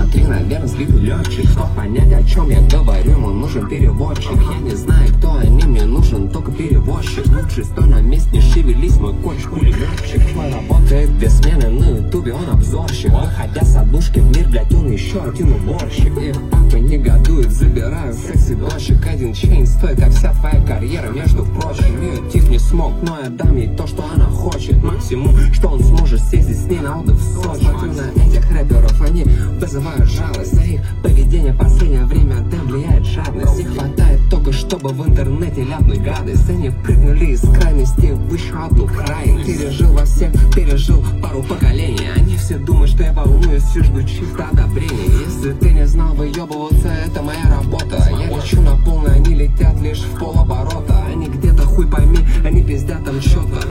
Смотри, наверное, сбитый летчик. Чтоб понять, о чем я говорю, ему нужен переводчик. Я не знаю, кто они, мне нужен только переводчик. Лучше стой на месте, не шевелись, мой коч пулеметчик. Он работает без смены на ютубе, он обзорщик. Выходя с однушки в мир, блядь, он еще один уборщик. И папа негодует, забираю секси дочек. Один чейн стоит, как вся твоя карьера, между прочим. Ее тип не смог, но я дам ей то, что она хочет. Максимум, что он сможет съездить с ней на отдых в Сочи. Смотрю на этих рэперов, они вызывают жалость. За их поведение в последнее время влияет жадность. Не хватает только, чтобы в интернете ляпнуть гадость. Они прыгнули из крайности в еще одну крайность. Пережил во всех, пережил пару поколений. Они все думают, что я волнуюсь и жду чисто одобрения. Если ты не знал, выебываться, это моя работа. Я лечу на полную, они летят лишь в полоборота. Они где-то хуй пойми, они пиздят там что-то.